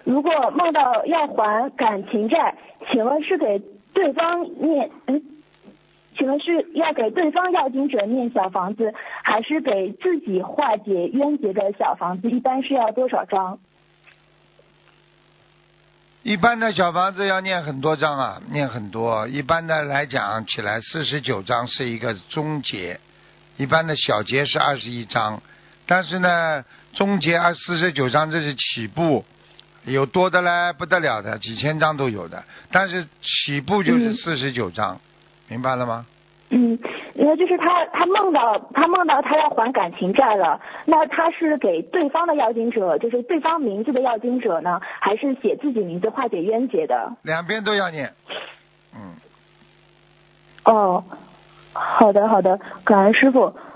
如果梦到要还感情债，请问是给对方念请问是要给对方要经者念小房子，还是给自己化解冤结的小房子？一般是要多少张？ 一般的小房子要念很多章啊，念很多。一般的来讲起来，49章是一个中节，一般的小节是21章。但是呢，中节49章这是起步，有多的嘞不得了的，几千章都有的。但是起步就是49章，明白了吗？ 那就是他梦到他要还感情债了，那他是给对方的要经者，就是对方名字的要经者呢，还是写自己名字化解冤结的？ 两边都要念。 哦，好的，感恩师傅。